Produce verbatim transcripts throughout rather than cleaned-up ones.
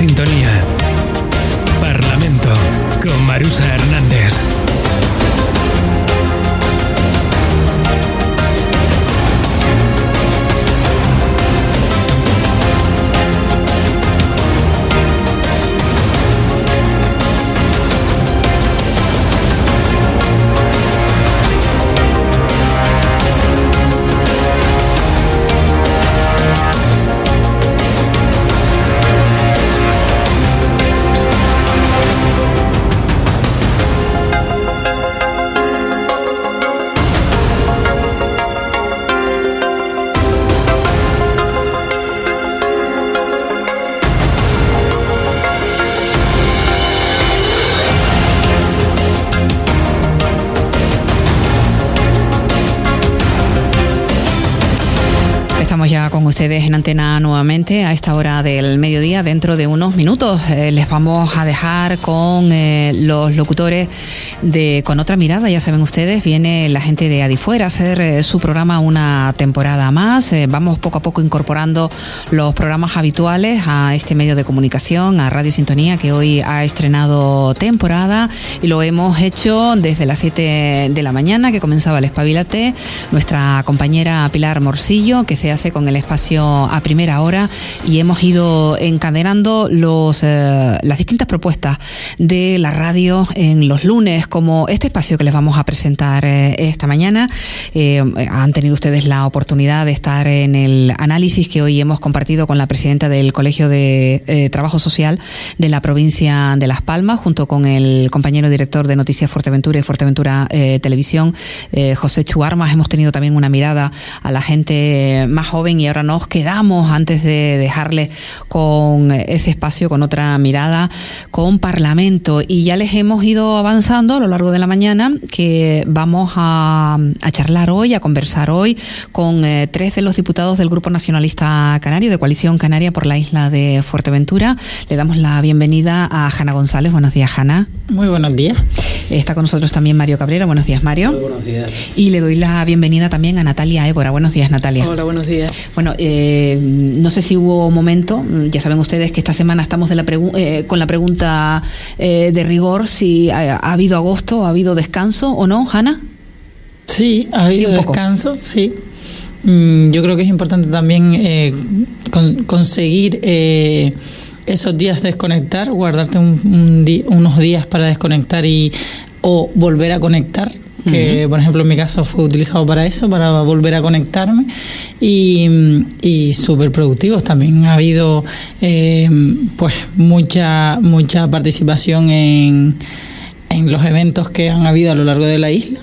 Sintonía. Parlamento con Marusa Hernández. Ya con ustedes en antena nuevamente a esta hora del mediodía. Dentro de unos minutos eh, les vamos a dejar con eh, los locutores de Con Otra Mirada. Ya saben ustedes, viene la gente de Adifuera a hacer eh, su programa una temporada más. Eh, vamos poco a poco incorporando los programas habituales a este medio de comunicación, a Radio Sintonía, que hoy ha estrenado temporada, y lo hemos hecho desde las siete de la mañana, que comenzaba el Espabilate. Nuestra compañera Pilar Morcillo, que se hace con el espacio a primera hora, y hemos ido encadenando los eh, las distintas propuestas de la radio en los lunes, como este espacio que les vamos a presentar eh, esta mañana. Eh, han tenido ustedes la oportunidad de estar en el análisis que hoy hemos compartido con la presidenta del Colegio de eh, Trabajo Social de la provincia de Las Palmas, junto con el compañero director de Noticias Fuerteventura y Fuerteventura eh, Televisión, eh, José Chuarmas. Hemos tenido también una mirada a la gente más joven, y ahora nos quedamos, antes de dejarles con ese espacio, con otra mirada, con Parlamento. Y ya les hemos ido avanzando a lo largo de la mañana que vamos a, a charlar hoy, a conversar hoy con eh, tres de los diputados del Grupo Nacionalista Canario, de Coalición Canaria por la isla de Fuerteventura. Le damos la bienvenida a Jana González. Buenos días, Jana. Muy buenos días. Está con nosotros también Mario Cabrera. Buenos días, Mario. Muy buenos días. Y le doy la bienvenida también a Natalia Évora. Buenos días, Natalia. Hola, buenos días. Bueno, eh, no sé si hubo momento, ya saben ustedes que esta semana estamos de la pregu- eh, con la pregunta eh, de rigor, si ha, ha habido agosto, ha habido descanso o no, Jana. Sí, ha habido sí, descanso, sí. Mm, yo creo que es importante también eh, con, conseguir eh, esos días de desconectar, guardarte un, un di- unos días para desconectar y o volver a conectar. Que, uh-huh. por ejemplo, en mi caso fue utilizado para eso, para volver a conectarme, y, y súper productivos. También ha habido eh, pues mucha mucha participación en, en los eventos que han habido a lo largo de la isla.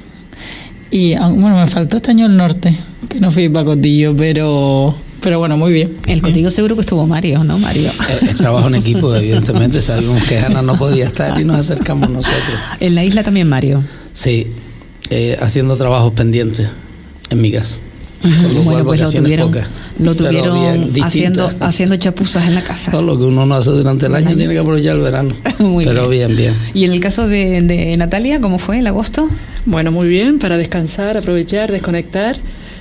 Y bueno, me faltó este año el norte, que no fui para Cotillo, pero... Pero bueno, muy bien. El Cotillo seguro que estuvo Mario, ¿no, Mario? Es, es trabajo en equipo, evidentemente. Sabíamos que Ana no podía estar y nos acercamos nosotros. En la isla también, Mario. Sí, eh, haciendo trabajos pendientes, en mi caso. Uh-huh. Bueno, pues lo tuvieron, pocas, lo tuvieron haciendo, haciendo chapuzas en la casa. Todo lo que uno no hace durante el año Bien. tiene que aprovechar el verano. Muy pero bien. bien, bien. ¿Y en el caso de, de Natalia, cómo fue el agosto? Bueno, muy bien, para descansar, aprovechar, desconectar.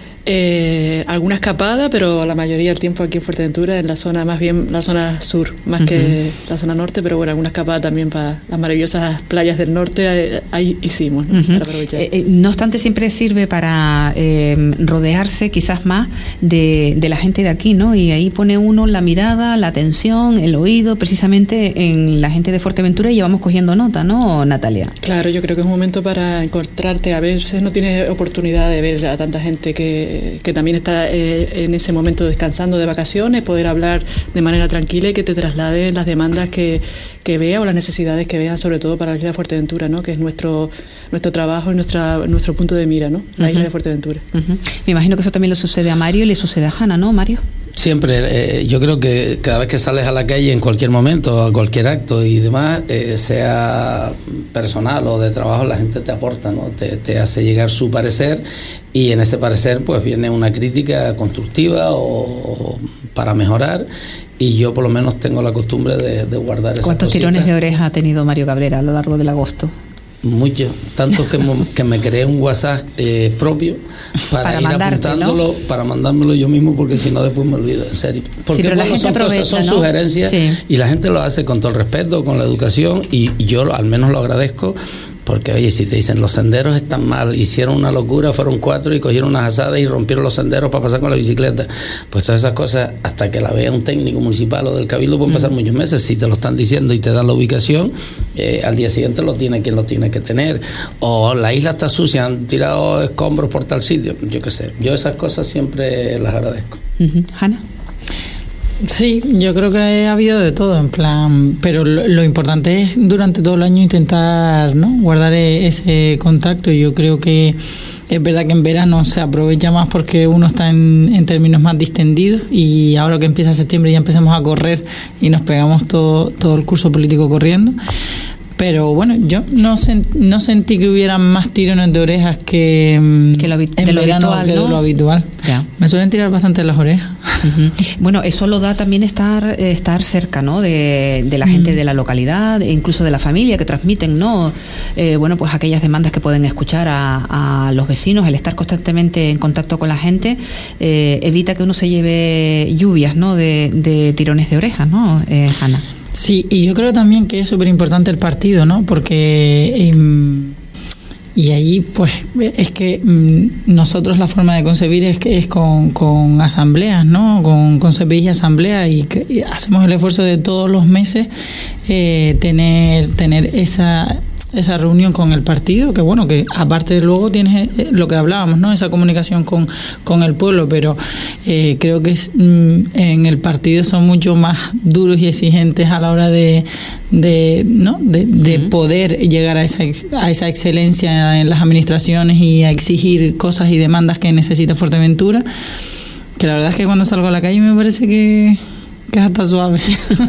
Eh, alguna escapada, pero la mayoría del tiempo aquí en Fuerteventura, en la zona, más bien la zona sur, más uh-huh. que la zona norte, pero bueno, alguna escapada también para las maravillosas playas del norte, eh, ahí hicimos, ¿no? Uh-huh. Para aprovechar. Eh, eh, no obstante, siempre sirve para eh, rodearse quizás más de, de la gente de aquí, ¿no? Y ahí pone uno la mirada, la atención, el oído, precisamente en la gente de Fuerteventura, y ya vamos cogiendo nota, ¿no, Natalia? Claro, yo creo que es un momento para encontrarte, a veces no tienes oportunidad de ver a tanta gente que que también está eh, en ese momento descansando de vacaciones, poder hablar de manera tranquila y que te trasladen las demandas que, que vea o las necesidades que vean, sobre todo para la isla de Fuerteventura, ¿no? Que es nuestro nuestro trabajo y nuestra nuestro punto de mira, ¿no? La uh-huh. isla de Fuerteventura. Uh-huh. Me imagino que eso también le sucede a Mario y le sucede a Jana, ¿no, Mario? Siempre, eh, yo creo que cada vez que sales a la calle, en cualquier momento, a cualquier acto y demás, eh, sea personal o de trabajo, la gente te aporta, ¿no? Te, te hace llegar su parecer, y en ese parecer pues viene una crítica constructiva o, o para mejorar, y yo por lo menos tengo la costumbre de, de guardar esas ¿Cuántos cositas. tirones de oreja ha tenido Mario Cabrera a lo largo del agosto? mucho, tanto que, que me creé un WhatsApp eh, propio para, para ir apuntándolo, ¿no? Para mandármelo yo mismo, porque si no después me olvido, en serio. Porque sí, bueno, son cosas, son ¿no? sugerencias, sí. Y la gente lo hace con todo el respeto, con la educación, y, y yo al menos lo agradezco. Porque, oye, si te dicen los senderos están mal, hicieron una locura, fueron cuatro y cogieron unas asadas y rompieron los senderos para pasar con la bicicleta. Pues todas esas cosas, hasta que la vea un técnico municipal o del cabildo, pueden pasar mm. muchos meses. Si te lo están diciendo y te dan la ubicación, eh, al día siguiente lo tiene quien lo tiene que tener. O la isla está sucia, han tirado escombros por tal sitio. Yo qué sé. Yo esas cosas siempre las agradezco. Uh-huh. Hanna. Sí, yo creo que ha habido de todo, en plan, pero lo, lo importante es durante todo el año intentar, ¿no?, guardar ese contacto. Y yo creo que es verdad que en verano se aprovecha más porque uno está en, en términos más distendidos, y ahora que empieza septiembre ya empezamos a correr y nos pegamos todo, todo el curso político corriendo. Pero bueno, yo no, sent, no sentí que hubiera más tirones de orejas que, que lo, en de lo verano habitual, que ¿no? de lo habitual. Ya. Me suelen tirar bastante las orejas. Uh-huh. Bueno, eso lo da también estar estar cerca, ¿no?, de, de la gente uh-huh. de la localidad, e incluso de la familia, que transmiten, ¿no?, eh, bueno, pues aquellas demandas que pueden escuchar a, a los vecinos. El estar constantemente en contacto con la gente eh, evita que uno se lleve lluvias, ¿no?, de, de tirones de orejas, ¿no, eh, Hanna? Sí, y yo creo también que es súper importante el partido, ¿no? Porque eh, y ahí pues es que mm, nosotros la forma de concebir es que es con, con asambleas, ¿no? Con, con C P I y asamblea, y, que, y hacemos el esfuerzo de todos los meses eh, tener tener esa esa reunión con el partido, que bueno, que aparte de luego tienes lo que hablábamos, ¿no?, esa comunicación con, con el pueblo, pero eh, creo que es, mm, en el partido son mucho más duros y exigentes a la hora de de no de, de uh-huh. poder llegar a esa a esa excelencia en las administraciones y a exigir cosas y demandas que necesita Fuerteventura, que la verdad es que cuando salgo a la calle me parece que que es hasta suave.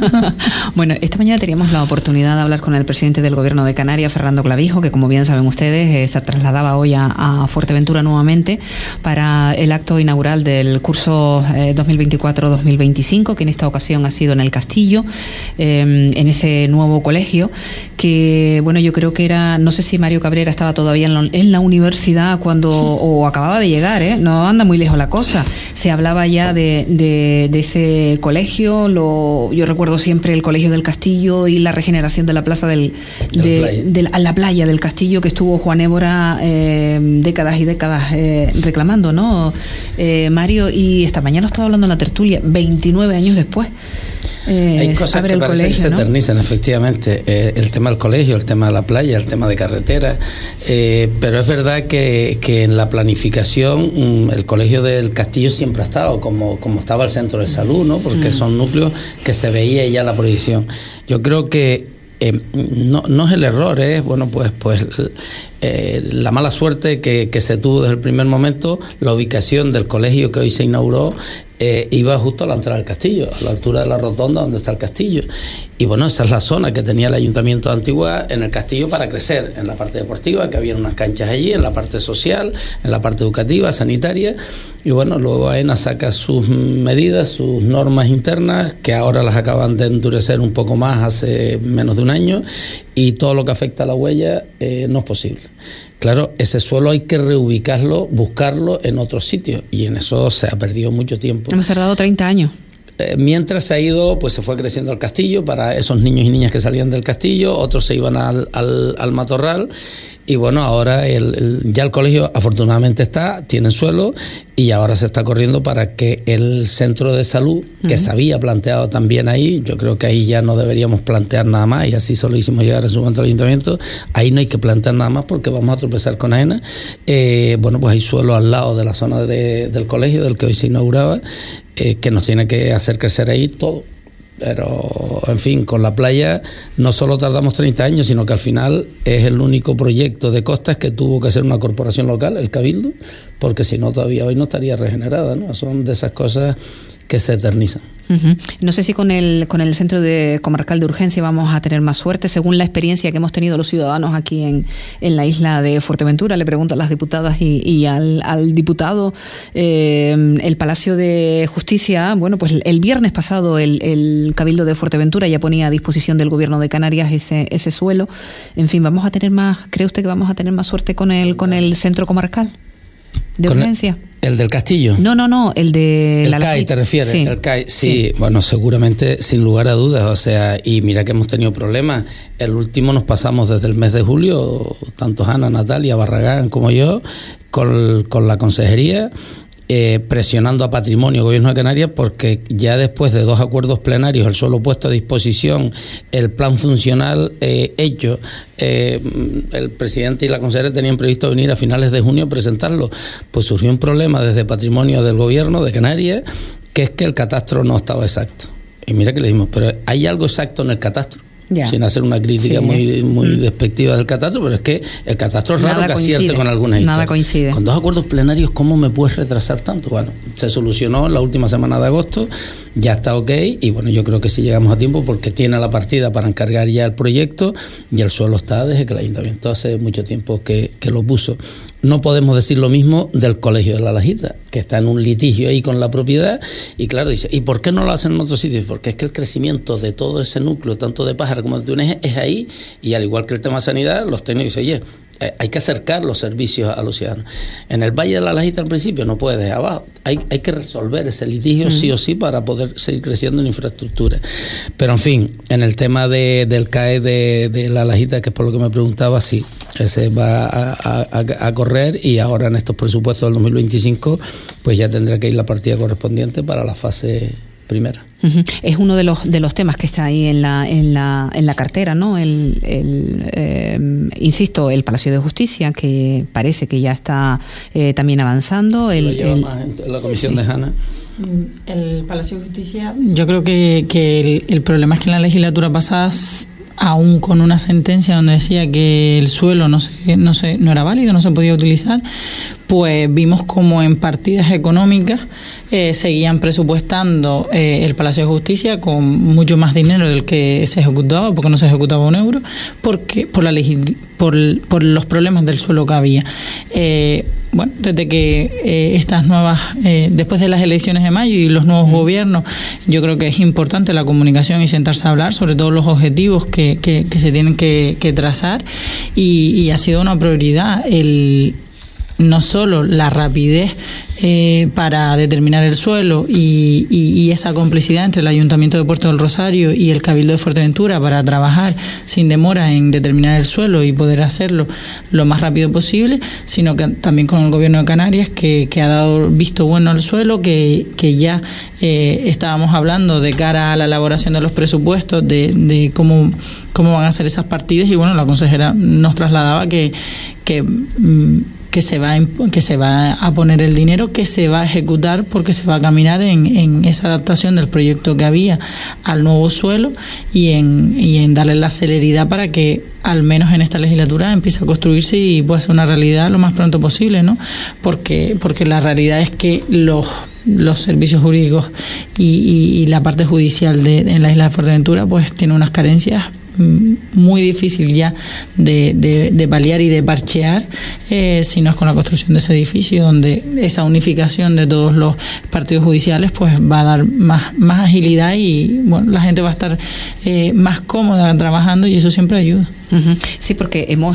Bueno, esta mañana teníamos la oportunidad de hablar con el presidente del Gobierno de Canarias, Fernando Clavijo, que como bien saben ustedes eh, se trasladaba hoy a, a Fuerteventura nuevamente para el acto inaugural del curso eh, dos mil veinticuatro dos mil veinticinco, que en esta ocasión ha sido en el Castillo, eh, en ese nuevo colegio, que bueno, yo creo que era, no sé si Mario Cabrera estaba todavía en la, en la universidad cuando, o acababa de llegar, ¿eh? No anda muy lejos la cosa. Se hablaba ya de, de, de ese colegio. Lo, yo recuerdo siempre el Colegio del Castillo y la regeneración de la plaza del, de, de, la, playa. de la, la playa del Castillo, que estuvo Juan Évora eh, décadas y décadas eh, reclamando, ¿no, eh, Mario? Y esta mañana estaba hablando en la tertulia, veintinueve años después. Eh, Hay cosas que el parece colegio, que se ¿no? eternizan, efectivamente. Eh, el tema del colegio, el tema de la playa, el tema de carretera. Eh, pero es verdad que, que en la planificación um, el colegio del Castillo siempre ha estado, como, como estaba el centro de salud, ¿no? Porque mm. son núcleos que se veía ya la proyección. Yo creo que eh, no, no es el error, es, bueno, pues, pues eh, la mala suerte que, que se tuvo desde el primer momento. La ubicación del colegio que hoy se inauguró Eh, iba justo a la entrada del castillo, a la altura de la rotonda donde está el castillo. Y bueno, esa es la zona que tenía el Ayuntamiento de Antigua en el castillo para crecer, en la parte deportiva, que había unas canchas allí, en la parte social, en la parte educativa, sanitaria. Y bueno, luego AENA saca sus medidas, sus normas internas, que ahora las acaban de endurecer un poco más hace menos de un año, y todo lo que afecta a la huella eh, no es posible. Claro, ese suelo hay que reubicarlo, buscarlo en otros sitios, y en eso se ha perdido mucho tiempo. Hemos tardado treinta años. Eh, mientras se ha ido, pues se fue creciendo el castillo para esos niños y niñas que salían del castillo, otros se iban al, al, al matorral, y bueno, ahora el, el, ya el colegio afortunadamente está, tiene suelo, y ahora se está corriendo para que el centro de salud, que uh-huh. se había planteado también ahí, yo creo que ahí ya no deberíamos plantear nada más, y así solo hicimos llegar en su momento al ayuntamiento, ahí no hay que plantear nada más porque vamos a tropezar con AENA. Eh, bueno, pues hay suelo al lado de la zona de, del colegio, del que hoy se inauguraba, eh, que nos tiene que hacer crecer ahí todo. Pero, en fin, con la playa no solo tardamos treinta años, sino que al final es el único proyecto de costas que tuvo que hacer una corporación local, el Cabildo, porque si no todavía hoy no estaría regenerada, ¿no? Son de esas cosas que se eternizan. Uh-huh. No sé si con el con el centro de comarcal de urgencia vamos a tener más suerte, según la experiencia que hemos tenido los ciudadanos aquí en, en la isla de Fuerteventura. Le pregunto a las diputadas y, y al, al diputado. Eh, el Palacio de Justicia, bueno, pues el viernes pasado el, el Cabildo de Fuerteventura ya ponía a disposición del Gobierno de Canarias ese ese suelo. En fin, vamos a tener más, ¿cree usted que vamos a tener más suerte con el con el centro comarcal de con urgencia? El, ¿El del Castillo? No, no, no, el de el la C A I, ¿te refieres? Sí. El C A I, sí, sí, bueno, seguramente, sin lugar a dudas, o sea, y mira que hemos tenido problemas. El último nos pasamos desde el mes de julio, tanto Ana, Natalia, Barragán como yo, con, con la consejería, Eh, presionando a Patrimonio, Gobierno de Canarias, porque ya después de dos acuerdos plenarios, el suelo puesto a disposición, el plan funcional eh, hecho, eh, el presidente y la consejera tenían previsto venir a finales de junio a presentarlo, pues surgió un problema desde Patrimonio del Gobierno de Canarias, que es que el catastro no estaba exacto. Y mira que le dijimos, pero ¿hay algo exacto en el catastro? Ya. Sin hacer una crítica sí, muy muy mm. despectiva del catastro, pero es que el catastro es raro nada que coincide, acierte con algunas historias. Nada coincide. Con dos acuerdos plenarios, ¿cómo me puedes retrasar tanto? Bueno, se solucionó en la última semana de agosto, ya está ok, y bueno, yo creo que sí llegamos a tiempo porque tiene la partida para encargar ya el proyecto y el suelo está desde que el ayuntamiento hace mucho tiempo que, que lo puso. No podemos decir lo mismo del Colegio de la Lajita, que está en un litigio ahí con la propiedad, y claro, dice, ¿y por qué no lo hacen en otros sitios? Porque es que el crecimiento de todo ese núcleo, tanto de Pájara como de Túnez, es ahí, y al igual que el tema de sanidad, los técnicos dicen, oye, hay que acercar los servicios a los ciudadanos. En el Valle de la Lajita al principio no puede dejar abajo, hay, hay que resolver ese litigio mm. sí o sí para poder seguir creciendo en infraestructura. Pero en fin, en el tema de, del C A E de, de la Lajita, que es por lo que me preguntaba, sí, ese va a, a, a correr, y ahora en estos presupuestos del dos mil veinticinco pues ya tendrá que ir la partida correspondiente para la fase primera. Uh-huh. Es uno de los de los temas que está ahí en la en la en la cartera, ¿no? El, el eh, insisto, el Palacio de Justicia, que parece que ya está eh, también avanzando. El, lo lleva el, más en la comisión sí. de Hanna. El Palacio de Justicia, yo creo que, que el, el problema es que en la legislatura pasada, aún con una sentencia donde decía que el suelo no se, no se, no era válido, no se podía utilizar, pues vimos como en partidas económicas eh, seguían presupuestando eh, el Palacio de Justicia con mucho más dinero del que se ejecutaba, porque no se ejecutaba un euro, porque por la legis- por, por los problemas del suelo que había. Eh, bueno, desde que eh, estas nuevas, eh, después de las elecciones de mayo y los nuevos mm. gobiernos, yo creo que es importante la comunicación y sentarse a hablar sobre todos los objetivos que, que, que se tienen que, que trazar, y, y ha sido una prioridad el no solo la rapidez eh, para determinar el suelo y, y, y esa complicidad entre el Ayuntamiento de Puerto del Rosario y el Cabildo de Fuerteventura para trabajar sin demora en determinar el suelo y poder hacerlo lo más rápido posible, sino que también con el Gobierno de Canarias, que, que ha dado visto bueno al suelo, que, que ya eh, estábamos hablando de cara a la elaboración de los presupuestos, de, de cómo, cómo van a ser esas partidas, y bueno, la consejera nos trasladaba que... que mm, que se va que se va a poner el dinero, que se va a ejecutar, porque se va a caminar en, en esa adaptación del proyecto que había al nuevo suelo, y en, y en darle la celeridad para que al menos en esta legislatura empiece a construirse y pueda ser una realidad lo más pronto posible, ¿no? Porque porque la realidad es que los los servicios jurídicos y, y, y la parte judicial de en la isla de Fuerteventura pues tiene unas carencias muy difícil ya de, de, de paliar y de parchear, eh, si no es con la construcción de ese edificio, donde esa unificación de todos los partidos judiciales pues va a dar más, más agilidad, y bueno, la gente va a estar eh, más cómoda trabajando, y eso siempre ayuda. Uh-huh. Sí, porque hemos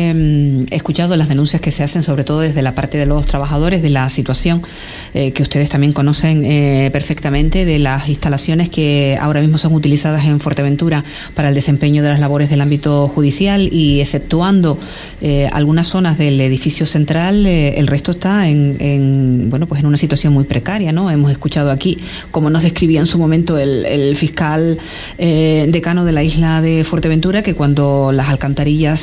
eh, escuchado las denuncias que se hacen, sobre todo desde la parte de los trabajadores, de la situación eh, que ustedes también conocen eh, perfectamente, de las instalaciones que ahora mismo son utilizadas en Fuerteventura para el desempeño de las labores del ámbito judicial, y exceptuando eh, algunas zonas del edificio central, eh, el resto está en, en bueno pues en una situación muy precaria, ¿no? Hemos escuchado aquí, como nos describía en su momento el, el fiscal eh, decano de la isla de Fuerteventura, que cuando la las alcantarillas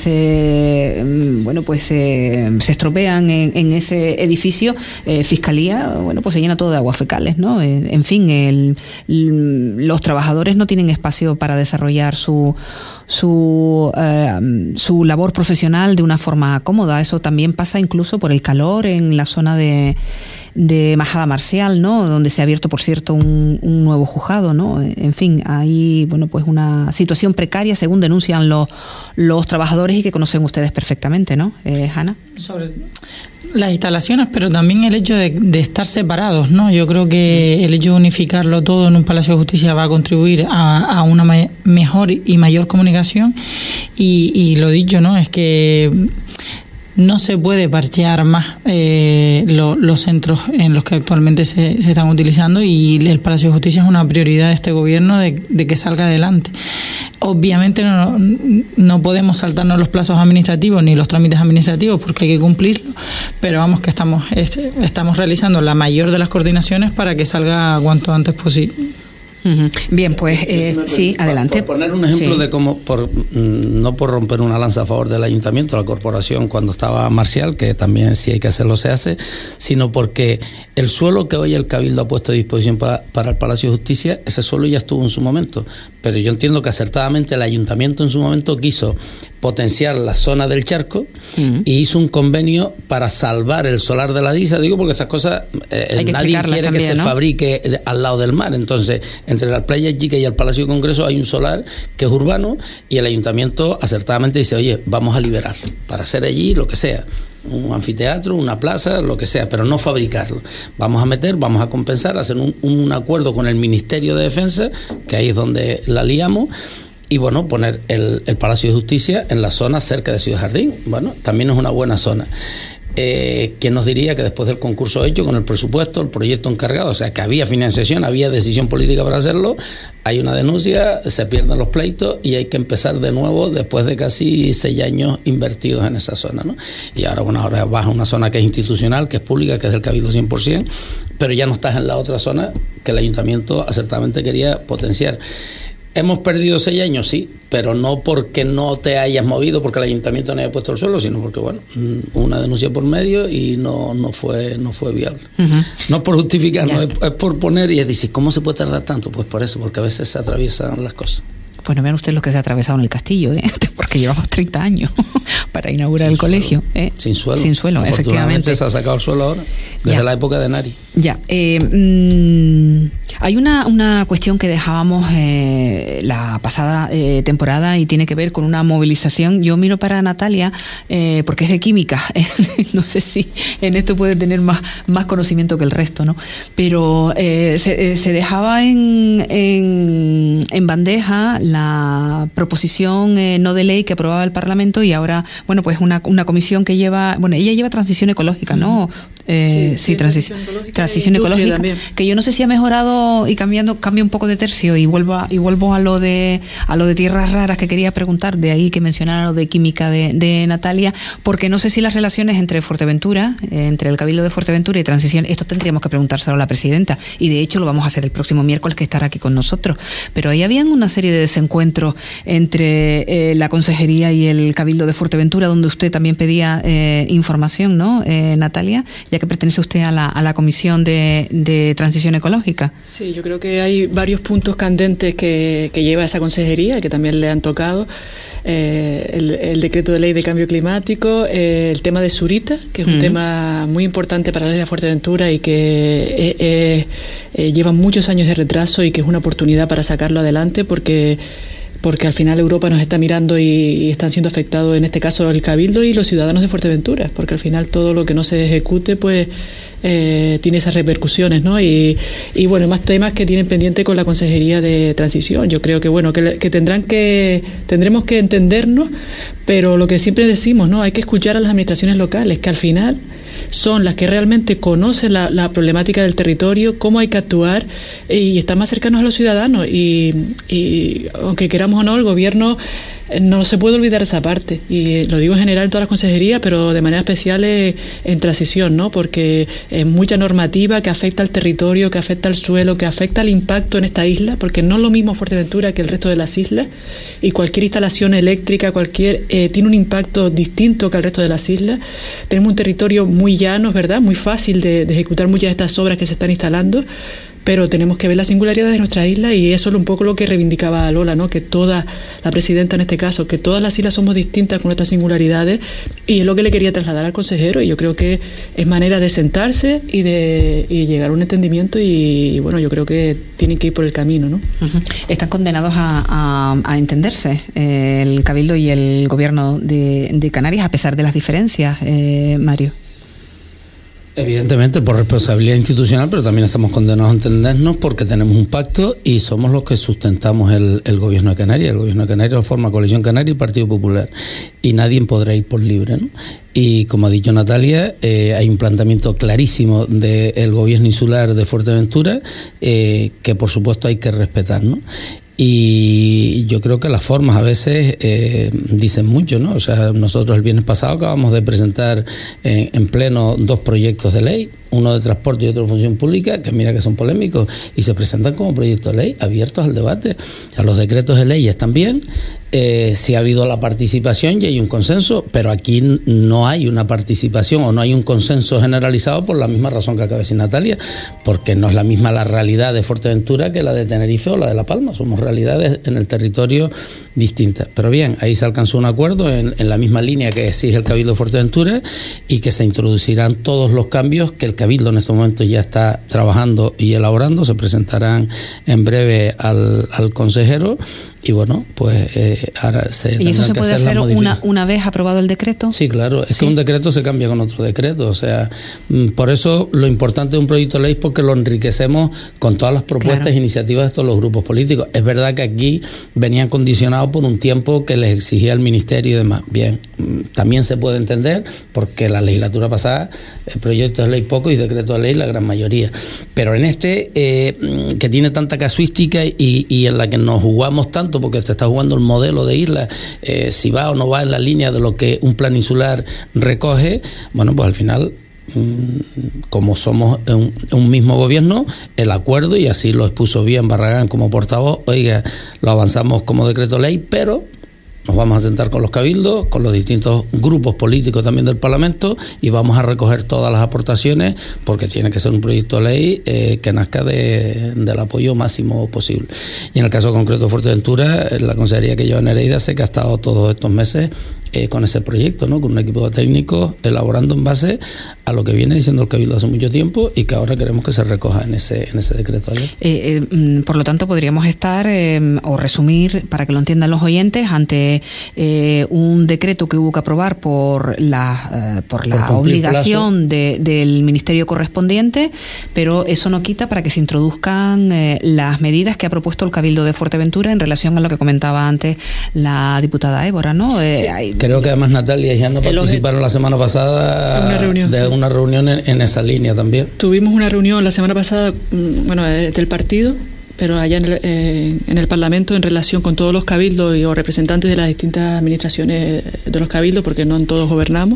se, bueno, pues se, se estropean en, en ese edificio, eh, Fiscalía, bueno, pues se llena todo de aguas fecales, ¿no? Eh, en fin, el, los trabajadores no tienen espacio para desarrollar su su eh, su labor profesional de una forma cómoda. Eso también pasa incluso por el calor en la zona de de Majada Marcial, ¿no? Donde se ha abierto, por cierto, un, un nuevo juzgado, ¿no? En fin, hay, bueno, pues una situación precaria, según denuncian los, los trabajadores y que conocen ustedes perfectamente, ¿no, eh, Hanna? Sobre las instalaciones, pero también el hecho de, de estar separados, ¿no? Yo creo que el hecho de unificarlo todo en un Palacio de Justicia va a contribuir a, a una ma- mejor y mayor comunicación y, y lo dicho, ¿no? Es que no se puede parchear más eh, lo, los centros en los que actualmente se, se están utilizando y el Palacio de Justicia es una prioridad de este gobierno de, de que salga adelante. Obviamente no, no podemos saltarnos los plazos administrativos ni los trámites administrativos porque hay que cumplirlo, pero vamos que estamos, estamos realizando la mayor de las coordinaciones para que salga cuanto antes posible. Uh-huh. Bien, pues eh, si sí, por, adelante. Por poner un ejemplo sí. de cómo, por, no por romper una lanza a favor del ayuntamiento, la corporación cuando estaba Marcial, que también si hay que hacerlo se hace, sino porque el suelo que hoy el Cabildo ha puesto a disposición para, para el Palacio de Justicia, ese suelo ya estuvo en su momento, pero yo entiendo que acertadamente el ayuntamiento en su momento quiso potenciar la zona del charco uh-huh. y hizo un convenio para salvar el solar de la Disa, digo porque estas cosas eh, nadie quiere también, que se ¿no? fabrique al lado del mar, entonces entre la playa chica y el Palacio de Congreso hay un solar que es urbano y el ayuntamiento acertadamente dice, oye, vamos a liberarlo para hacer allí lo que sea, un anfiteatro, una plaza, lo que sea, pero no fabricarlo. Vamos a meter, vamos a compensar, hacer un, un acuerdo con el Ministerio de Defensa, que ahí es donde la liamos, y bueno, poner el, el Palacio de Justicia en la zona cerca de Ciudad Jardín. Bueno, también es una buena zona. Eh, ¿Quién nos diría que después del concurso hecho, con el presupuesto, el proyecto encargado, o sea, que había financiación, había decisión política para hacerlo, hay una denuncia, se pierden los pleitos y hay que empezar de nuevo después de casi seis años invertidos en esa zona, ¿no? Y ahora, bueno, ahora vas a una zona que es institucional, que es pública, que es del Cabildo cien por ciento, pero ya no estás en la otra zona que el ayuntamiento acertadamente quería potenciar. ¿Hemos perdido seis años? Sí, pero no porque no te hayas movido, porque el ayuntamiento no haya puesto el suelo, sino porque, bueno, una denuncia por medio y no no fue no fue viable. Uh-huh. No es por justificar, no, es, es por poner y es decir, ¿cómo se puede tardar tanto? Pues por eso, porque a veces se atraviesan las cosas. Bueno, vean ustedes lo que se ha atravesado en el castillo, ¿eh? Porque llevamos treinta años para inaugurar sin el suelo, colegio. ¿eh? Sin suelo. Sin suelo, efectivamente. Se ha sacado el suelo ahora, desde ya. la época de Nari. Ya. Eh, mmm, hay una, una cuestión que dejábamos eh, la pasada eh, temporada y tiene que ver con una movilización. Yo miro para Natalia, eh, porque es de química. No sé si en esto puede tener más, más conocimiento que el resto, ¿no? Pero eh, se, eh, se dejaba en, en, en bandeja la proposición eh, no de ley que aprobaba el Parlamento y ahora, bueno, pues una, una comisión que lleva, bueno, ella lleva transición ecológica, ¿no? Eh, sí, sí, transición, transición ecológica, transición ecológica que yo no sé si ha mejorado y cambiando cambia un poco de tercio y vuelvo a, y vuelvo a lo de a lo de tierras raras que quería preguntar, de ahí que mencionara lo de química de, de Natalia, porque no sé si las relaciones entre Fuerteventura, eh, entre el Cabildo de Fuerteventura y transición, esto tendríamos que preguntárselo a la presidenta y de hecho lo vamos a hacer el próximo miércoles, que estará aquí con nosotros, pero ahí habían una serie de desencuentros entre eh, la consejería y el Cabildo de Fuerteventura, donde usted también pedía eh, información, ¿no, eh, Natalia? Ya que pertenece usted a la, a la Comisión de, de Transición Ecológica. Sí, yo creo que hay varios puntos candentes que, que lleva esa consejería, que también le han tocado. Eh, el, el decreto de ley de cambio climático, eh, el tema de Zurita, que es un mm. tema muy importante para la isla de Fuerteventura y que eh, eh, eh, lleva muchos años de retraso y que es una oportunidad para sacarlo adelante porque... porque al final Europa nos está mirando y, y están siendo afectados, en este caso el Cabildo y los ciudadanos de Fuerteventura, porque al final todo lo que no se ejecute pues eh, tiene esas repercusiones, ¿no? Y, y bueno, más temas que tienen pendiente con la Consejería de Transición. Yo creo que bueno, que, que tendrán que tendremos que entendernos, pero lo que siempre decimos, ¿no? Hay que escuchar a las administraciones locales, que al final son las que realmente conocen la, la problemática del territorio, cómo hay que actuar y están más cercanos a los ciudadanos y, y aunque queramos o no, el gobierno no se puede olvidar esa parte y lo digo en general en todas las consejerías, pero de manera especial en transición, ¿no? Porque es mucha normativa que afecta al territorio, que afecta al suelo, que afecta al impacto en esta isla, porque no es lo mismo Fuerteventura que el resto de las islas y cualquier instalación eléctrica, cualquier eh, tiene un impacto distinto que el resto de las islas. Tenemos un territorio muy llano, ¿verdad? Muy fácil de, de ejecutar muchas de estas obras que se están instalando, pero tenemos que ver la singularidad de nuestra isla, y eso es un poco lo que reivindicaba Lola, ¿no? Que toda, la presidenta en este caso, que todas las islas somos distintas con nuestras singularidades, y es lo que le quería trasladar al consejero, y yo creo que es manera de sentarse y de y llegar a un entendimiento, y, y bueno, yo creo que tienen que ir por el camino, ¿no? Uh-huh. Están condenados a, a, a entenderse eh, el Cabildo y el Gobierno de, de Canarias, a pesar de las diferencias, eh, Mario. Evidentemente por responsabilidad institucional, pero también estamos condenados a entendernos porque tenemos un pacto y somos los que sustentamos el, el gobierno de Canarias. El gobierno de Canarias lo forma Coalición Canaria y Partido Popular, y nadie podrá ir por libre, ¿no? Y como ha dicho Natalia, eh, hay un planteamiento clarísimo del gobierno insular de Fuerteventura eh, que por supuesto hay que respetar, ¿no? Y yo creo que las formas a veces eh, dicen mucho, ¿no? O sea, nosotros el viernes pasado acabamos de presentar en, en pleno dos proyectos de ley, uno de transporte y otro de función pública, que mira que son polémicos, y se presentan como proyectos de ley abiertos al debate. O sea, los decretos de leyes también, eh, sí ha habido la participación y hay un consenso, pero aquí no hay una participación o no hay un consenso generalizado por la misma razón que acaba de decir Natalia, porque no es la misma la realidad de Fuerteventura que la de Tenerife o la de La Palma, somos realidades en el territorio distintas. Pero bien, ahí se alcanzó un acuerdo en, en la misma línea que exige el Cabildo de Fuerteventura, y que se introducirán todos los cambios que el Cabildo en estos momentos ya está trabajando y elaborando, se presentarán en breve al, al consejero, y bueno, pues eh, ahora se ¿Y eso se puede hacer una, una vez aprobado el decreto? Sí, claro, es ¿Sí? que un decreto se cambia con otro decreto, o sea, por eso lo importante de un proyecto de ley es porque lo enriquecemos con todas las propuestas claro. e iniciativas de todos los grupos políticos. Es verdad que aquí venían condicionados por un tiempo que les exigía el Ministerio y demás. Bien, también se puede entender porque la legislatura pasada el proyecto de ley poco y decreto de ley la gran mayoría, pero en este eh, que tiene tanta casuística y, y en la que nos jugamos tanto, porque se está jugando el modelo de isla, eh, si va o no va en la línea de lo que un plan insular recoge, bueno, pues al final, como somos un, un mismo gobierno, el acuerdo, y así lo expuso bien Barragán como portavoz, oiga, lo avanzamos como decreto ley, pero nos vamos a sentar con los cabildos, con los distintos grupos políticos también del Parlamento, y vamos a recoger todas las aportaciones, porque tiene que ser un proyecto de ley eh, que nazca de, del apoyo máximo posible. Y en el caso concreto de Fuerteventura, la consejería que lleva en Nereida sé que ha estado todos estos meses eh, con ese proyecto, ¿no? Con un equipo de técnicos elaborando en base a lo que viene diciendo el Cabildo hace mucho tiempo y que ahora queremos que se recoja en ese en ese decreto de ley. Eh, eh, por lo tanto, podríamos estar, eh, o resumir, para que lo entiendan los oyentes, ante eh, un decreto que hubo que aprobar por la, eh, por la por obligación de, del Ministerio correspondiente, pero eso no quita para que se introduzcan eh, las medidas que ha propuesto el Cabildo de Fuerteventura en relación a lo que comentaba antes la diputada Évora, ¿no? Eh, sí. hay, Creo que además Natalia y Ana participaron la semana pasada una reunión, de sí. una reunión en, en esa línea también. Tuvimos una reunión la semana pasada, bueno, del partido, pero allá en el, eh, en el Parlamento, en relación con todos los cabildos y o representantes de las distintas administraciones de los cabildos, porque no en todos gobernamos.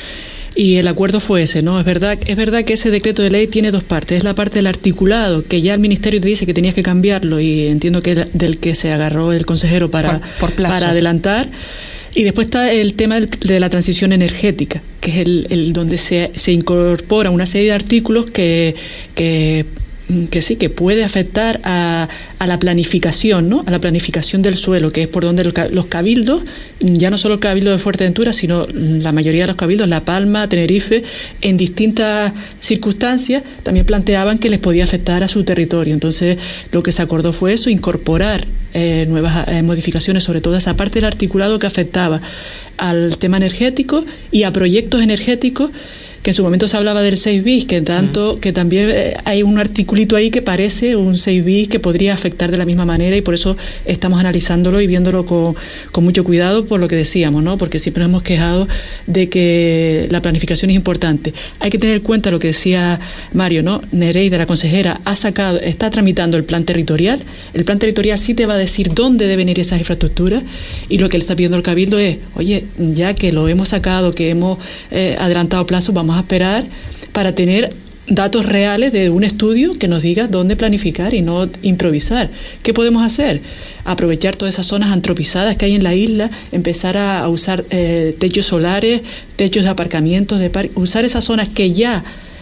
Y el acuerdo fue ese, ¿no? Es verdad, es verdad que ese decreto de ley tiene dos partes. Es la parte del articulado, que ya el Ministerio te dice que tenías que cambiarlo, y entiendo que del que se agarró el consejero para, por, por para adelantar. Y después está el tema del, de la transición energética, que es el, el donde se, se incorpora una serie de artículos que, que que sí, que puede afectar a, a la planificación, ¿no? A la planificación del suelo, que es por donde los cabildos, ya no solo el Cabildo de Fuerteventura, sino la mayoría de los cabildos, La Palma, Tenerife, en distintas circunstancias, también planteaban que les podía afectar a su territorio. Entonces, lo que se acordó fue eso, incorporar eh, nuevas eh, modificaciones, sobre todo esa parte del articulado que afectaba al tema energético y a proyectos energéticos, que en su momento se hablaba del seis bis, que tanto, que también hay un articulito ahí que parece un seis bis que podría afectar de la misma manera, y por eso estamos analizándolo y viéndolo con, con mucho cuidado, por lo que decíamos, ¿no? Porque siempre nos hemos quejado de que la planificación es importante. Hay que tener en cuenta lo que decía Mario, ¿no? Nereida, la consejera, ha sacado, está tramitando el plan territorial. El plan territorial sí te va a decir dónde deben ir esas infraestructuras, y lo que le está pidiendo el Cabildo es, oye, ya que lo hemos sacado, que hemos eh, adelantado plazos, vamos a esperar para tener datos reales de un estudio que nos diga dónde planificar y no improvisar. ¿Qué podemos hacer? Aprovechar todas esas zonas antropizadas que hay en la isla, empezar a, a usar eh, techos solares, techos de aparcamientos, de par- usar esas zonas que ya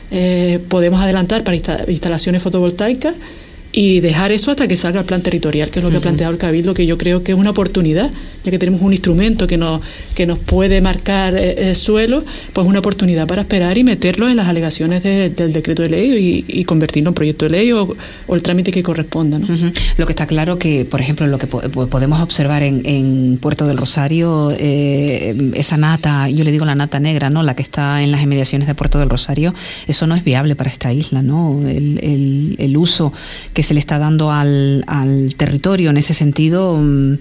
eh, podemos adelantar para insta- instalaciones fotovoltaicas y dejar eso hasta que salga el plan territorial, que es lo que uh-huh. ha planteado el Cabildo, que yo creo que es una oportunidad, ya que tenemos un instrumento que nos, que nos puede marcar eh, el suelo, pues una oportunidad para esperar y meterlo en las alegaciones de, del decreto de ley y, y convertirlo en proyecto de ley o, o el trámite que corresponda, ¿no? Uh-huh. Lo que está claro que, por ejemplo, lo que po- podemos observar en, en Puerto del Rosario, eh, esa nata, yo le digo la nata negra, ¿no? La que está en las inmediaciones de Puerto del Rosario, eso no es viable para esta isla, ¿no? El, el, el uso que se le está dando al, al territorio en ese sentido, mmm,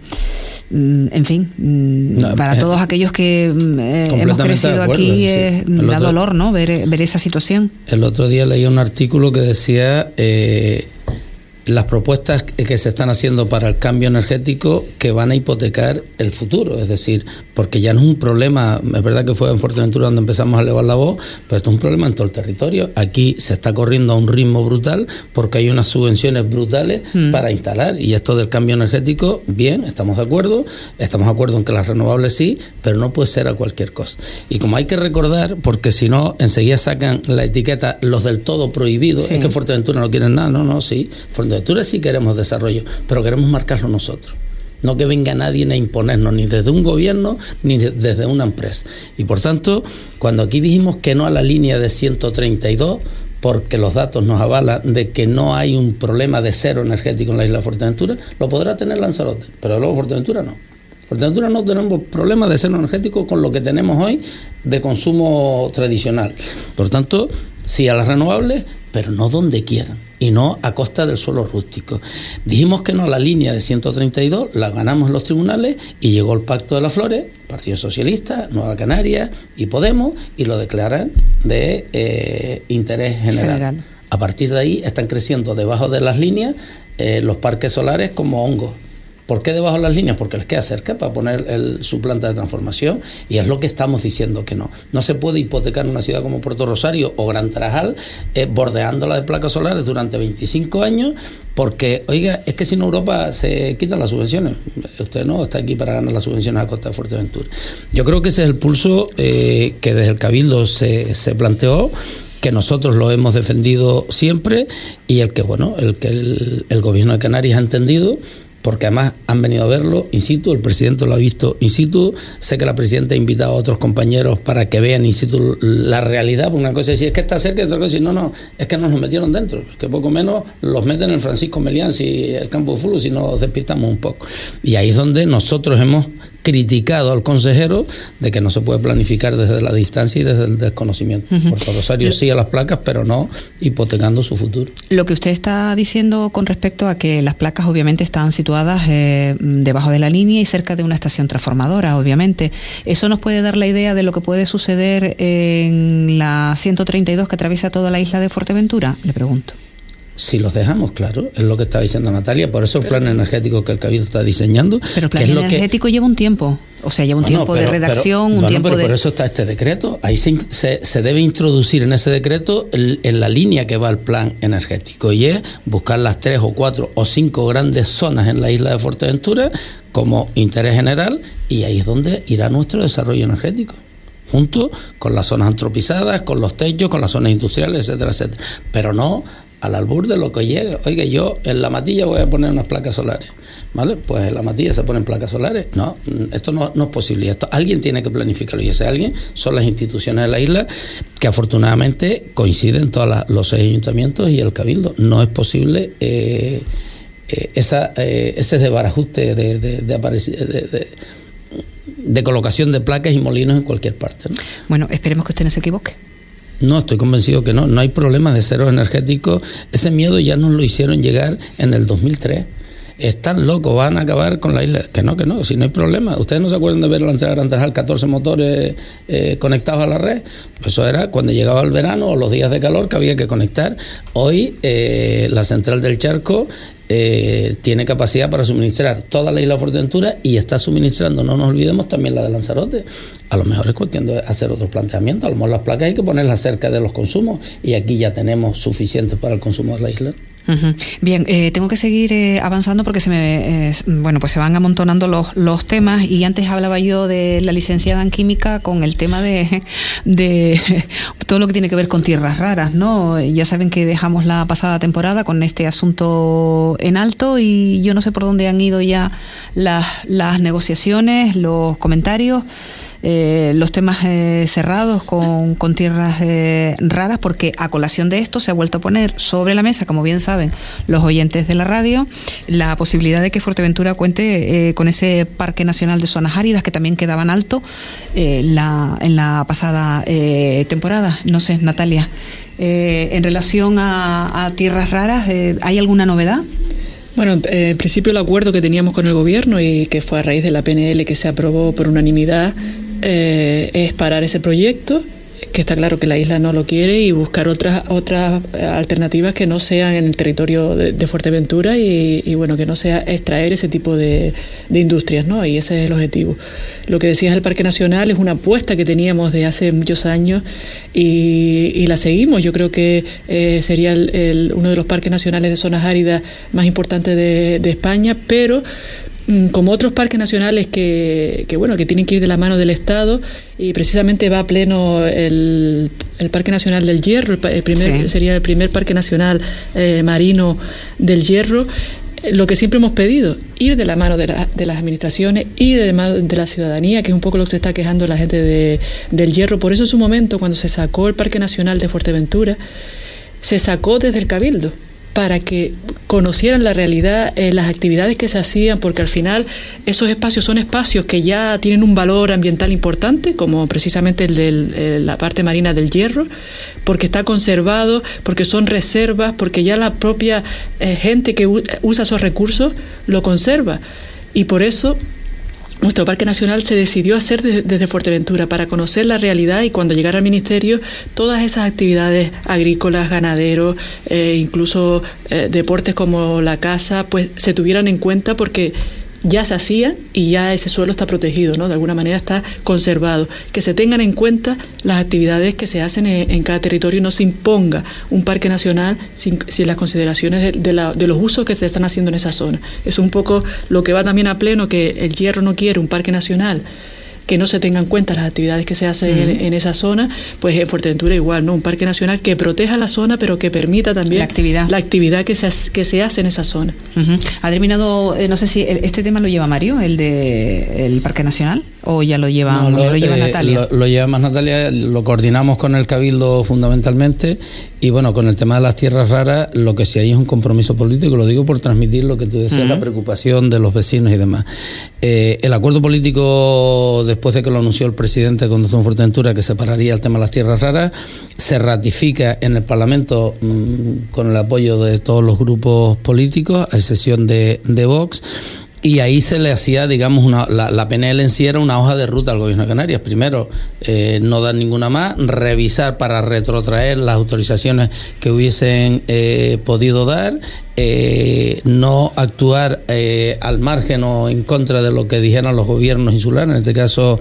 en fin, mmm, no, para eh, todos aquellos que eh, hemos crecido acuerdo, aquí, sí. eh, da otro, dolor, ¿no? Ver, ver esa situación. El otro día leí un artículo que decía eh, las propuestas que se están haciendo para el cambio energético que van a hipotecar el futuro, es decir, porque ya no es un problema, es verdad que fue en Fuerteventura donde empezamos a elevar la voz, pero esto es un problema en todo el territorio. Aquí se está corriendo a un ritmo brutal porque hay unas subvenciones brutales mm. para instalar, y esto del cambio energético, bien, estamos de acuerdo, estamos de acuerdo en que las renovables sí, pero no puede ser a cualquier cosa. Y como hay que recordar, porque si no, enseguida sacan la etiqueta los del todo prohibidos, sí. es que Fuerteventura no quieren nada, no, no, sí, Fuerteventura sí queremos desarrollo, pero queremos marcarlo nosotros. No que venga nadie a imponernos, ni desde un gobierno, ni de, desde una empresa. Y por tanto, cuando aquí dijimos que no a la línea de ciento treinta y dos, porque los datos nos avalan de que no hay un problema de cero energético en la isla de Fuerteventura, lo podrá tener Lanzarote, pero luego Fuerteventura no. Fuerteventura no tenemos problemas de cero energético con lo que tenemos hoy de consumo tradicional. Por tanto, sí a las renovables, pero no donde quieran, y no a costa del suelo rústico. Dijimos que no a la línea de ciento treinta y dos, la ganamos en los tribunales y llegó el Pacto de las Flores, Partido Socialista, Nueva Canarias y Podemos, y lo declaran de eh, interés general. general. A partir de ahí están creciendo debajo de las líneas eh, los parques solares como hongos. ¿Por qué debajo de las líneas? Porque les queda cerca para poner el, su planta de transformación, y es lo que estamos diciendo que no. No se puede hipotecar una ciudad como Puerto Rosario o Gran Tarajal eh, bordeándola de placas solares durante veinticinco años, porque, oiga, es que si no Europa se quitan las subvenciones. Usted no está aquí para ganar las subvenciones a costa de Fuerteventura. Yo creo que ese es el pulso eh, que desde el Cabildo se, se planteó, que nosotros lo hemos defendido siempre, y el que, bueno, el que el, el gobierno de Canarias ha entendido, porque además han venido a verlo in situ, el presidente lo ha visto in situ, sé que la presidenta ha invitado a otros compañeros para que vean in situ la realidad, porque una cosa es decir, es que está cerca, y otra cosa es decir, no, no, es que nos los metieron dentro, que poco menos los meten en el Francisco Melián, si el campo de fútbol, si nos despistamos un poco. Y ahí es donde nosotros hemos criticado al consejero de que no se puede planificar desde la distancia y desde el desconocimiento. Uh-huh. Puerto Rosario sí a las placas, pero no hipotecando su futuro. Lo que usted está diciendo con respecto a que las placas obviamente están situadas eh, debajo de la línea y cerca de una estación transformadora, obviamente, ¿eso nos puede dar la idea de lo que puede suceder en la ciento treinta y dos que atraviesa toda la isla de Fuerteventura? Le pregunto. Si los dejamos, claro, es lo que está diciendo Natalia, por eso el plan energético que el Cabildo está diseñando. Pero el plan es energético lo que... lleva un tiempo, o sea, lleva un bueno, tiempo pero, de redacción, pero, un bueno, tiempo pero de... por eso está este decreto, ahí se, se, se debe introducir en ese decreto el, en la línea que va el plan energético, y es buscar las tres o cuatro o cinco grandes zonas en la isla de Fuerteventura como interés general, y ahí es donde irá nuestro desarrollo energético, junto con las zonas antropizadas, con los techos, con las zonas industriales, etcétera, etcétera, pero no al albur de lo que llega. Oiga, yo en La Matilla voy a poner unas placas solares, ¿vale? Pues en La Matilla se ponen placas solares. No, esto no, no es posible. Esto, alguien tiene que planificarlo, y ese alguien son las instituciones de la isla, que afortunadamente coinciden todos la, los seis ayuntamientos y el Cabildo. No es posible eh, eh, esa, eh, ese desbarajuste de, de, de, apareci- de, de, de colocación de placas y molinos en cualquier parte, ¿no? Bueno, esperemos que usted no se equivoque. No, estoy convencido que no, no hay problemas de cero energético. Ese miedo ya nos lo hicieron llegar en el dos mil tres. Están locos, van a acabar con la isla. Que no, que no, si no hay problema. ¿Ustedes no se acuerdan de ver la entrada de Gran Tarajal, catorce motores eh, conectados a la red? Pues eso era cuando llegaba el verano o los días de calor que había que conectar. Hoy eh, la central del Charco eh, tiene capacidad para suministrar toda la isla de Fuerteventura, y está suministrando, no nos olvidemos, también la de Lanzarote. A lo mejor es cuestión de hacer otros planteamientos. A lo mejor las placas hay que ponerlas cerca de los consumos, y aquí ya tenemos suficientes para el consumo de la isla. Uh-huh. Bien, eh, tengo que seguir eh, avanzando porque se me, eh, bueno, pues se van amontonando los, los temas, y antes hablaba yo de la licenciada en química con el tema de, de todo lo que tiene que ver con tierras raras, ¿no? Ya saben que dejamos la pasada temporada con este asunto en alto, y yo no sé por dónde han ido ya las, las negociaciones, los comentarios. Eh, los temas eh, cerrados con, con tierras eh, raras, porque a colación de esto se ha vuelto a poner sobre la mesa, como bien saben los oyentes de la radio, la posibilidad de que Fuerteventura cuente eh, con ese Parque Nacional de Zonas Áridas que también quedaban alto eh, la, en la pasada eh, temporada. No sé, Natalia, eh, en relación a, a tierras raras, eh, ¿hay alguna novedad? Bueno, en principio el acuerdo que teníamos con el gobierno, y que fue a raíz de la P N L que se aprobó por unanimidad, eh, es parar ese proyecto, que está claro que la isla no lo quiere, y buscar otras otras alternativas que no sean en el territorio de, de Fuerteventura, y, y bueno, que no sea extraer ese tipo de, de industrias, ¿no? Y ese es el objetivo. Lo que decías del Parque Nacional es una apuesta que teníamos de hace muchos años, y, y la seguimos. Yo creo que eh, sería el, el, uno de los parques nacionales de zonas áridas más importantes de, de España, pero como otros parques nacionales que, que bueno que tienen que ir de la mano del Estado, y precisamente va a pleno el, el Parque Nacional del Hierro, el, el primer, sí. sería el primer parque nacional eh, marino del Hierro. Lo que siempre hemos pedido, ir de la mano de, la, de las administraciones y de la mano de la ciudadanía, que es un poco lo que se está quejando la gente de, del Hierro. Por eso en su momento, cuando se sacó el Parque Nacional de Fuerteventura, se sacó desde el Cabildo, para que conocieran la realidad, eh, las actividades que se hacían, porque al final esos espacios son espacios que ya tienen un valor ambiental importante, como precisamente el de la parte marina del Hierro, porque está conservado, porque son reservas, porque ya la propia eh, gente que u- usa esos recursos lo conserva. Y por eso nuestro Parque Nacional se decidió hacer de, desde Fuerteventura, para conocer la realidad, y cuando llegara al Ministerio, todas esas actividades agrícolas, ganaderos, eh, incluso eh, deportes como la caza, pues se tuvieran en cuenta, porque ya se hacían y ya ese suelo está protegido, ¿no? De alguna manera está conservado. Que se tengan en cuenta las actividades que se hacen en, en cada territorio, y no se imponga un parque nacional sin, sin las consideraciones de, de, la, de los usos que se están haciendo en esa zona. Eso es un poco lo que va también a pleno, que el Hierro no quiere un parque nacional que no se tengan en cuenta las actividades que se hacen uh-huh. en, en esa zona. Pues en Fuerteventura igual, ¿no? Un parque nacional que proteja la zona, pero que permita también la actividad, la actividad que, se, que se hace en esa zona. Uh-huh. ¿Ha terminado, eh, no sé si este tema lo lleva Mario, el de el Parque Nacional, o ya lo lleva, no, lo, lo lleva eh, Natalia? Lo, lo lleva más Natalia, lo coordinamos con el Cabildo fundamentalmente, y bueno, con el tema de las tierras raras, lo que sí hay es un compromiso político, lo digo por transmitir lo que tú decías, uh-huh. la preocupación de los vecinos y demás. Eh, el acuerdo político, después de que lo anunció el presidente cuando estuvo en Fuerteventura, que separaría el tema de las tierras raras, se ratifica en el Parlamento mmm, con el apoyo de todos los grupos políticos, a excepción de, de Vox. Y ahí se le hacía, digamos, una, la, la P N L en sí era una hoja de ruta al Gobierno de Canarias. Primero, eh, no dar ninguna más, revisar para retrotraer las autorizaciones que hubiesen eh, podido dar, eh, no actuar eh, al margen o en contra de lo que dijeran los gobiernos insulares, en este caso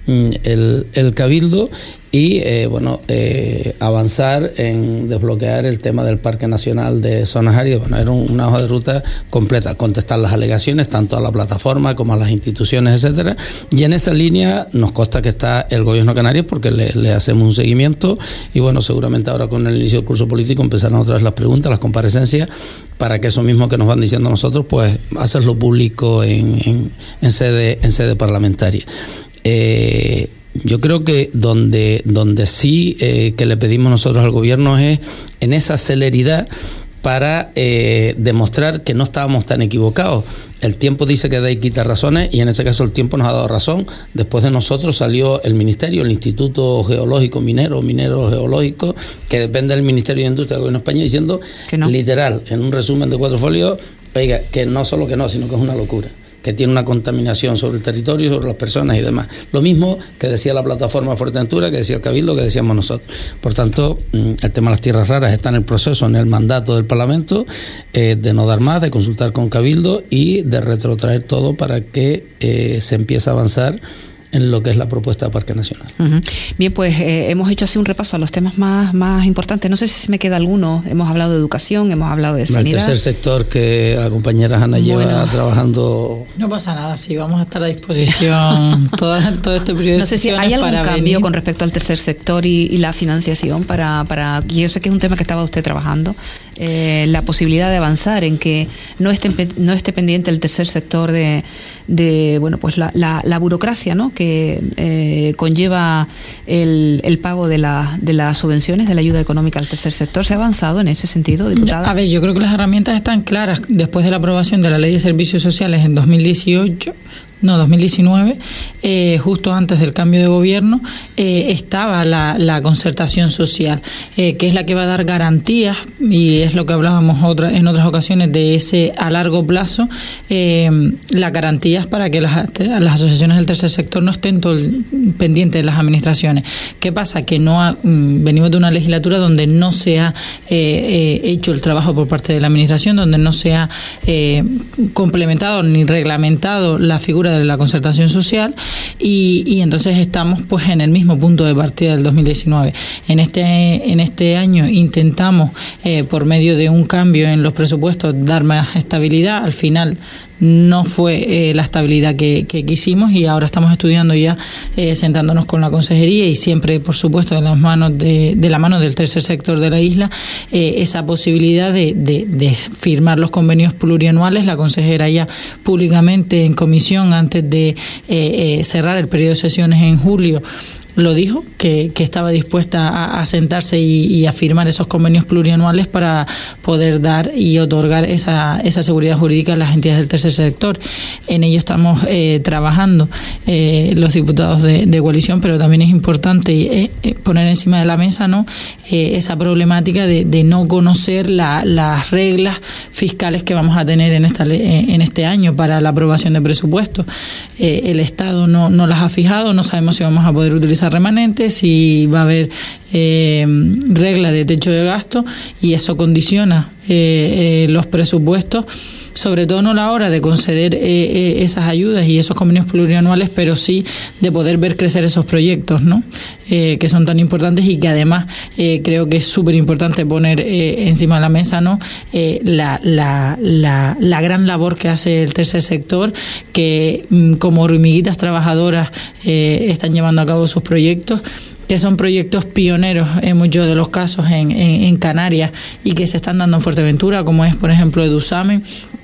el, el Cabildo, y eh, bueno eh, avanzar en desbloquear el tema del Parque Nacional de Zonas Áridas. Bueno, era un, una hoja de ruta completa, contestar las alegaciones tanto a la plataforma como a las instituciones, etcétera, y en esa línea nos consta que está el Gobierno de Canarias, porque le, le hacemos un seguimiento, y bueno, seguramente ahora con el inicio del curso político empezarán otra vez las preguntas, las comparecencias, para que eso mismo que nos van diciendo nosotros, pues hacerlo público en, en, en sede en sede parlamentaria. Eh, yo creo que donde donde sí eh, que le pedimos nosotros al gobierno es en esa celeridad para eh, demostrar que no estábamos tan equivocados. El tiempo dice que da y quita razones, y en este caso el tiempo nos ha dado razón. Después de nosotros salió el Ministerio, el Instituto Geológico Minero, Minero Geológico, que depende del Ministerio de Industria del Gobierno de España, diciendo que no. Literal, en un resumen de cuatro folios, oiga, que no solo que no, sino que es una locura, que tiene una contaminación sobre el territorio, sobre las personas y demás. Lo mismo que decía la plataforma Fuerteventura, que decía el Cabildo, que decíamos nosotros. Por tanto, el tema de las tierras raras está en el proceso, en el mandato del Parlamento, eh, de no dar más, de consultar con Cabildo y de retrotraer todo para que eh, se empiece a avanzar en lo que es la propuesta de Parque Nacional. Uh-huh. Bien, pues eh, hemos hecho así un repaso a los temas más, más importantes. No sé si me queda alguno. Hemos hablado de educación, hemos hablado de sanidad. El tercer sector que la compañera Ana lleva bueno, trabajando. No pasa nada, sí, vamos a estar a disposición todo, todo este periodo. No sé si hay algún cambio venir. Con respecto al tercer sector y, y la financiación para, para. Yo sé que es un tema que estaba usted trabajando. Eh, la posibilidad de avanzar en que no esté, no esté pendiente el tercer sector de, de bueno, pues la, la, la burocracia, ¿no? Que eh, conlleva el, el pago de, la, de las subvenciones, de la ayuda económica al tercer sector. ¿Se ha avanzado en ese sentido, diputada? A ver, yo creo que las herramientas están claras. Después de la aprobación de la Ley de Servicios Sociales en dos mil dieciocho, no, dos mil diecinueve, eh, justo antes del cambio de gobierno, eh, estaba la, la concertación social, eh, que es la que va a dar garantías, y es lo que hablábamos otra, en otras ocasiones, de ese a largo plazo, eh, las garantías para que las, las asociaciones del tercer sector no estén todo el, pendientes de las administraciones. ¿Qué pasa? Que no ha, venimos de una legislatura donde no se ha eh, eh, hecho el trabajo por parte de la administración, donde no se ha eh, complementado ni reglamentado la figura de la concertación social, y, y entonces estamos pues en el mismo punto de partida del dos mil diecinueve. En este en este año intentamos eh, por medio de un cambio en los presupuestos dar más estabilidad. Al final no fue eh, la estabilidad que, que quisimos, y ahora estamos estudiando ya, eh, sentándonos con la consejería y siempre, por supuesto, de las manos de, de la mano del tercer sector de la isla, eh, esa posibilidad de, de, de firmar los convenios plurianuales. La consejera ya públicamente en comisión, antes de eh, eh, cerrar el periodo de sesiones en julio, lo dijo, que, que estaba dispuesta a, a sentarse y, y a firmar esos convenios plurianuales para poder dar y otorgar esa, esa seguridad jurídica a las entidades del tercer sector. En ello estamos eh, trabajando eh, los diputados de, de coalición, pero también es importante eh, eh, poner encima de la mesa, ¿no?, eh, esa problemática de, de no conocer la, las reglas fiscales que vamos a tener en esta en este año para la aprobación de presupuestos. Eh, el Estado no, no las ha fijado, no sabemos si vamos a poder utilizar remanentes, si va a haber eh, regla de techo de gasto, y eso condiciona eh, eh, los presupuestos, sobre todo no la hora de conceder eh, eh, esas ayudas y esos convenios plurianuales, pero sí de poder ver crecer esos proyectos, ¿no?, eh, que son tan importantes, y que además eh, creo que es súper importante poner eh, encima de la mesa, ¿no?, eh, la, la, la, la gran labor que hace el tercer sector, que mm, como hormiguitas trabajadoras eh, están llevando a cabo sus proyectos, que son proyectos pioneros en muchos de los casos en, en, en Canarias, y que se están dando en Fuerteventura, como es, por ejemplo, Edusamen.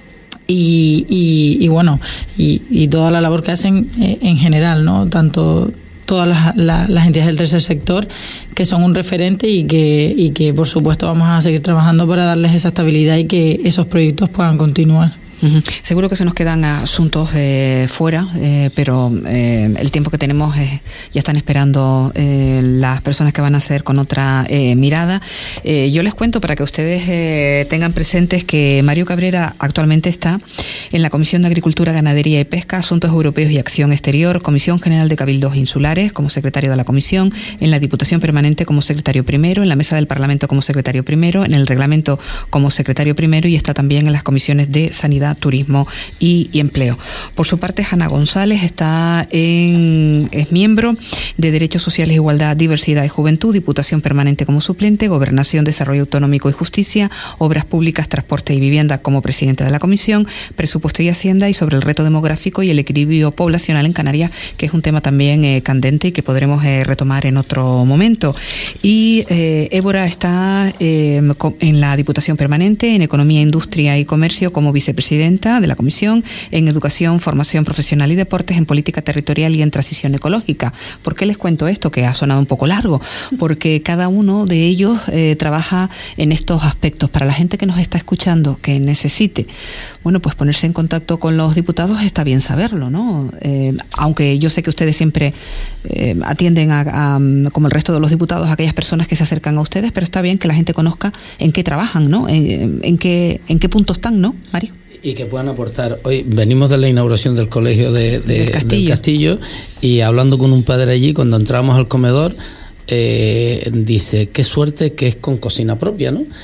Y, y, y bueno, y, y toda la labor que hacen eh, en general, ¿no?, tanto todas las, las, las entidades del tercer sector, que son un referente, y que, y que por supuesto vamos a seguir trabajando para darles esa estabilidad y que esos proyectos puedan continuar. Uh-huh. Seguro que se nos quedan asuntos eh, fuera, eh, pero eh, el tiempo que tenemos eh, ya están esperando eh, las personas que van a hacer con otra eh, mirada. Eh, yo les cuento para que ustedes eh, tengan presentes que Mario Cabrera actualmente está en la Comisión de Agricultura, Ganadería y Pesca, Asuntos Europeos y Acción Exterior, Comisión General de Cabildos Insulares como secretario de la Comisión, en la Diputación Permanente como secretario primero, en la Mesa del Parlamento como secretario primero, en el Reglamento como secretario primero, y está también en las comisiones de Sanidad, Turismo y, y Empleo. Por su parte, Hanna González está en, es miembro de Derechos Sociales, Igualdad, Diversidad y Juventud, Diputación Permanente como suplente, Gobernación, Desarrollo Autonómico y Justicia, Obras Públicas, Transporte y Vivienda como presidenta de la Comisión, Presupuesto y Hacienda, y sobre el reto demográfico y el equilibrio poblacional en Canarias, que es un tema también eh, candente y que podremos eh, retomar en otro momento. Y eh, Évora está eh, en la Diputación Permanente, en Economía, Industria y Comercio como vicepresidenta de la Comisión, en Educación, Formación Profesional y Deportes, en Política Territorial y en Transición Ecológica. ¿Por qué les cuento esto? Que ha sonado un poco largo, porque cada uno de ellos eh, trabaja en estos aspectos. Para la gente que nos está escuchando, que necesite, bueno, pues ponerse en contacto con los diputados, está bien saberlo, ¿no? Eh, aunque yo sé que ustedes siempre eh, atienden a, a, como el resto de los diputados, a aquellas personas que se acercan a ustedes, pero está bien que la gente conozca en qué trabajan, ¿no? En, en qué, en qué punto están, ¿no, Mario? Y que puedan aportar. Hoy venimos de la inauguración del colegio de, de, del, Castillo. del Castillo, y hablando con un padre allí, cuando entramos al comedor, eh, dice, qué suerte que es con cocina propia, ¿no?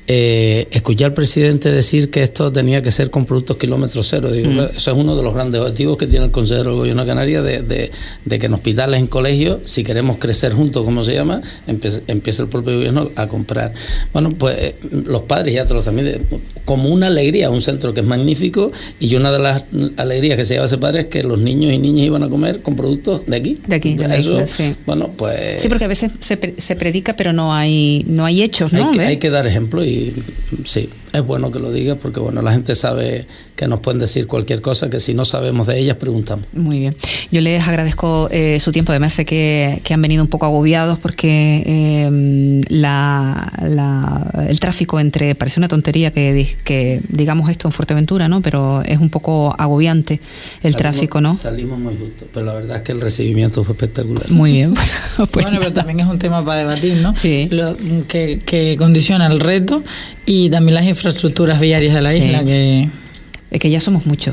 Eh, escuché al presidente decir que esto tenía que ser con productos kilómetro cero. Digo, mm. Eso es uno de los grandes objetivos que tiene el consejero del Gobierno de Canarias, de, de, de que en hospitales, en colegios, si queremos crecer juntos, como se llama, empieza, empieza el propio gobierno a comprar. Bueno, pues eh, los padres ya te lo transmiten como una alegría, un centro que es magnífico, y una de las alegrías que se lleva ese padre es que los niños y niñas iban a comer con productos de aquí. De aquí, de la Eso, isla, sí. Bueno, pues... Sí, porque a veces se, se predica, pero no hay no hay hechos, ¿no? Hay que, hay que dar ejemplo y sí, es bueno que lo digas porque bueno, la gente sabe que nos pueden decir cualquier cosa, que si no sabemos de ellas, preguntamos. Muy bien. Yo les agradezco eh, su tiempo. Además sé que, que han venido un poco agobiados porque eh, la, la, el tráfico entre, parece una tontería que, que digamos esto en Fuerteventura, ¿no? Pero es un poco agobiante el salimos, tráfico, ¿no? Salimos muy justos, pero la verdad es que el recibimiento fue espectacular. Muy bien. Pues bueno, pero también es un tema para debatir, ¿no? Sí. Lo, que, que condiciona el reto y también las infraestructuras viarias de la sí. isla, que... Es que ya somos muchos.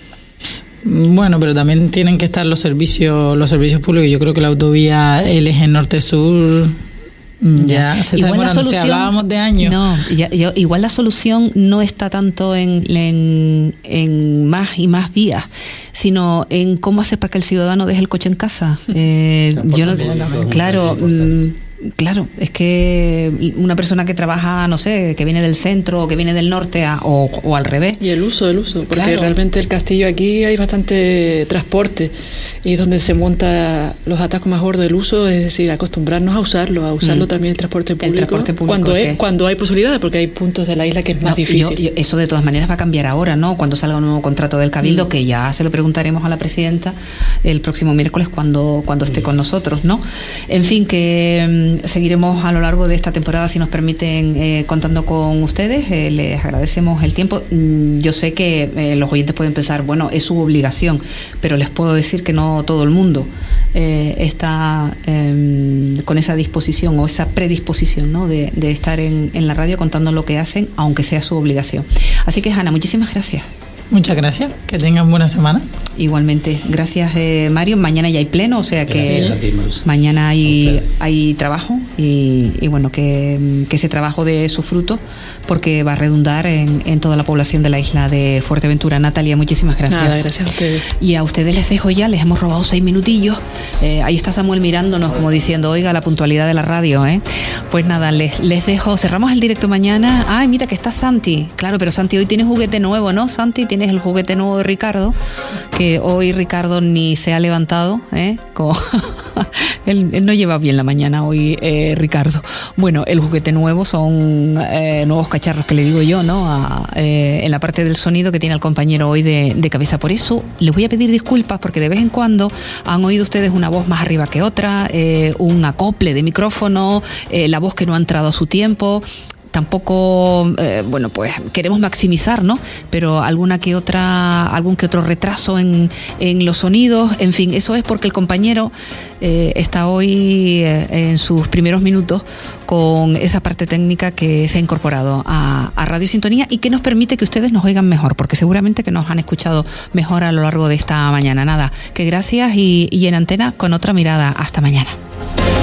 Bueno, pero también tienen que estar los servicios los servicios públicos. Yo creo que la autovía, el eje norte-sur, ya, ya se está demorando. Si hablábamos de años. No, ya, ya, igual la solución no está tanto en, en, en más y más vías, sino en cómo hacer para que el ciudadano deje el coche en casa. Eh, yo no, claro. Claro, es que una persona que trabaja, no sé, que viene del centro o que viene del norte a, o, o al revés. Y el uso, el uso, porque claro. realmente el castillo aquí hay bastante transporte y es donde se monta los atascos más gordos del uso, es decir, acostumbrarnos a usarlo, a usarlo mm. también el transporte público, el transporte público cuando, es, ¿qué? cuando hay posibilidades, porque hay puntos de la isla que es más no, difícil. Yo, yo, eso de todas maneras va a cambiar ahora, ¿no? Cuando salga un nuevo contrato del Cabildo, mm. que ya se lo preguntaremos a la presidenta el próximo miércoles cuando, cuando esté mm. con nosotros, ¿no? En fin, que um, seguiremos a lo largo de esta temporada, si nos permiten, eh, contando con ustedes. Eh, les agradecemos el tiempo. Mm, yo sé que eh, los oyentes pueden pensar, bueno, es su obligación, pero les puedo decir que no todo el mundo eh, está eh, con esa disposición o esa predisposición, ¿no? de, de estar en, en la radio contando lo que hacen, aunque sea su obligación. Así que, Ana, muchísimas gracias. Muchas gracias, que tengan buena semana. Igualmente, gracias eh, Mario. Mañana ya hay pleno, o sea que ti, mañana hay, hay trabajo y, y bueno, que, que ese trabajo dé su fruto porque va a redundar en, en toda la población de la isla de Fuerteventura. Natalia, muchísimas gracias. Nada, gracias a ustedes. Y a ustedes les dejo ya, les hemos robado seis minutillos. Eh, ahí está Samuel mirándonos como diciendo, oiga, la puntualidad de la radio, ¿eh? Pues nada, les, les dejo, cerramos el directo mañana. Ay, mira que está Santi. Claro, pero Santi, hoy tienes juguete nuevo, ¿no, Santi? Tienes el juguete nuevo de Ricardo, que hoy Ricardo ni se ha levantado, ¿eh? Como él, él no lleva bien la mañana hoy, eh, Ricardo. Bueno, el juguete nuevo son eh, nuevos cacharros que le digo yo, ¿no? A, eh, en la parte del sonido que tiene el compañero hoy de, de cabeza. Por eso les voy a pedir disculpas porque de vez en cuando han oído ustedes una voz más arriba que otra, eh, un acople de micrófono, eh, la voz que no ha entrado a su tiempo. Tampoco, eh, bueno, pues queremos maximizar, ¿no? Pero alguna que otra, algún que otro retraso en, en los sonidos, en fin, eso es porque el compañero eh, está hoy eh, en sus primeros minutos con esa parte técnica que se ha incorporado a, a Radio Sintonía y que nos permite que ustedes nos oigan mejor, porque seguramente que nos han escuchado mejor a lo largo de esta mañana. Nada, que gracias y, y en antena con otra mirada. Hasta mañana.